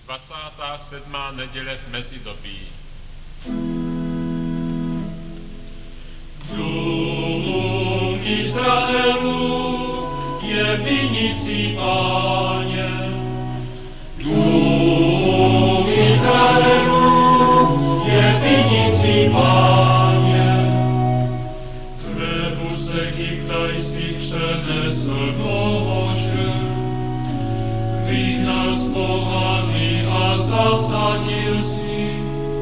27. neděle v mezidobí. Dům Izraelův je vinicí Páně. Dům Izraelův je vinicí Páně. Krevu z Egypta jsi přenesl, Bože. Vyhnal z pohany a zasadil si.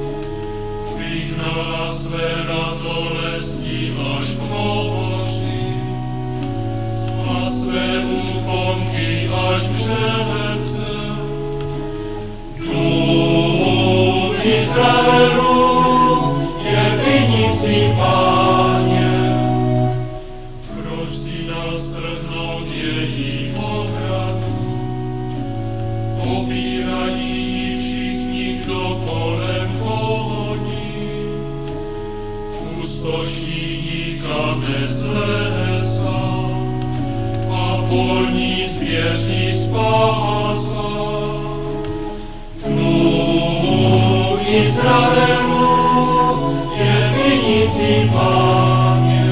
Vyhnala své radolesti až k moři a své úponky až k řece. Dům Izraelův je vinicí Páně. Proč si dal strhnout její ohradu? Obírají ji všichni, kdo kolem chodí. Pustoší ji kamec lesa a polní zvěří spása. Dům Izraelův je vinicí Páně.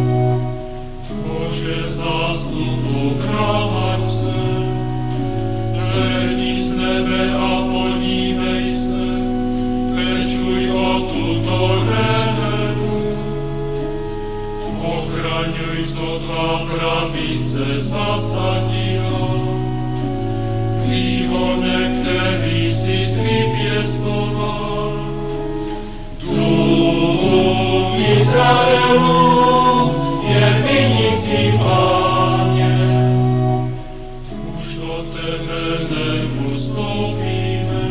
Bože zástupu chráň se, zhlédni z nebe a podívej se, pečuj o tuto révu. Ochraňuj, co tvá pravice zasadila, výhonek, který jsi vypěstoval. Dům Izraelův je vinicí Páně. Už od tebe neustoupíme,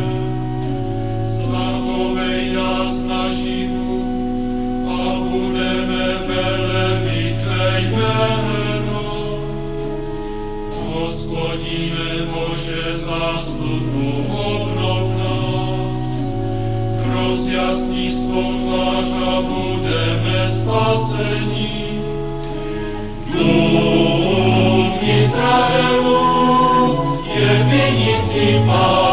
zachovej nás naživu a budeme velebit tvé jméno. Hospodine Bože zástupu, obnov nás, rozjasni svou tvář a budeme spaseni. Dům Izraelův je vinicí Páně.